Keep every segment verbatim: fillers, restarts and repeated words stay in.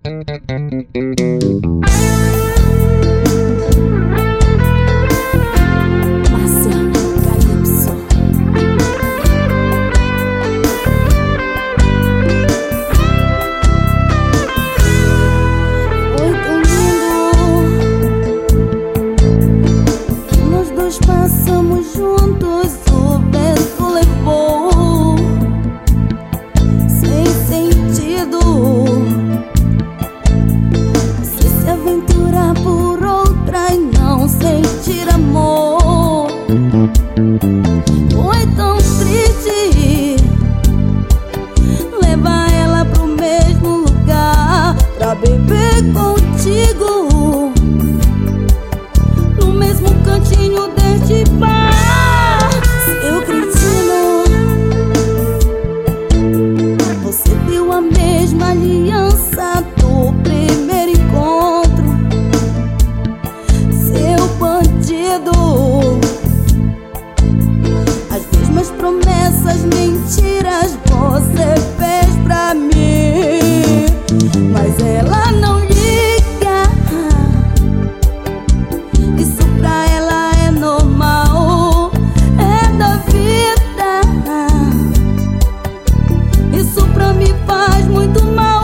Passamos juntos, o vento levou, sem sentido. Você se aventurar por outra e não sentir amor. Foi tão triste levar ela pro mesmo lugar pra beber contigo, no mesmo cantinho deste bar. Seu cretino, você deu a mesma aliança do primeiro encontro. Seu bandido, as mesmas promessas, mentiras você fez pra mim, mas ela não liga. Isso pra ela é normal, é da vida. Isso pra mim faz muito mal.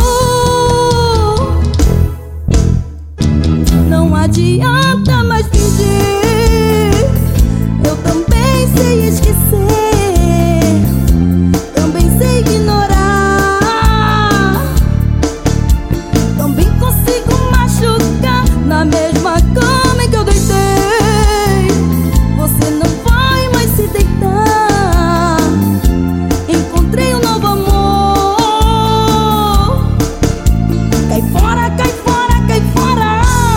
Não adianta mais fingir, eu também sei esquecer, também sei ignorar, também consigo machucar na mesma cama em que eu deitei. Você não vai mais se deitar, encontrei um novo amor. Cai fora, cai fora, cai fora.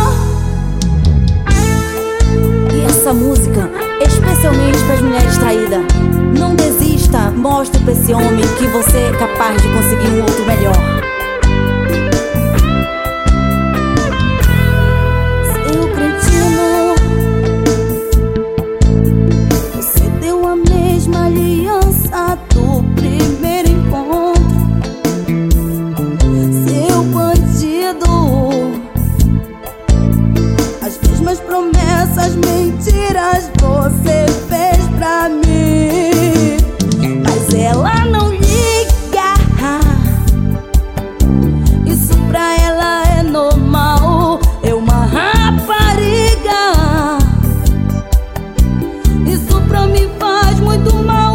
E essa música, especialmente para as mulheres traídas. Não desista, mostre pra esse homem que você é capaz de conseguir um outro melhor. Seu cretino, você deu a mesma aliança do primeiro encontro. Seu bandido, as mesmas promessas, mentiras você fez pra mim, mas ela não liga. Isso pra ela é normal, é uma rapariga. Isso pra mim faz muito mal.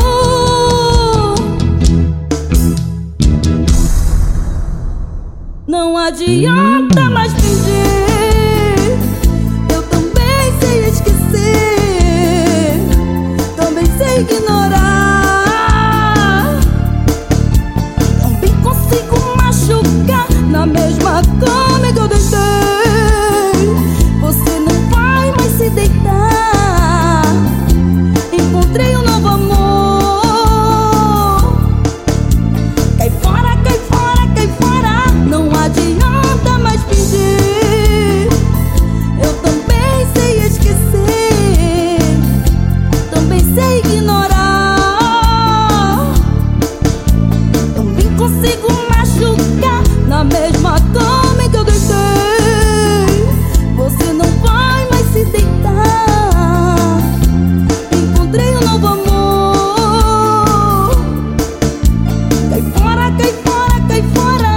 Não adianta mais fingir, eu também sei esquecer, também sei ignorar, também consigo machucar na mesma cama que eu deitei. Você não vai mais se deitar, encontrei um novo amor. Cai fora, cai fora, cai fora. Não adianta mais fingir, eu também sei esquecer, também sei ignorar, também consigo machucar na mesma cama que eu deitei. Você não vai mais se deitar, encontrei um novo amor. Cai fora, cai fora, cai fora.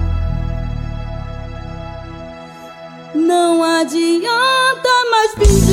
Não adianta mais fingir.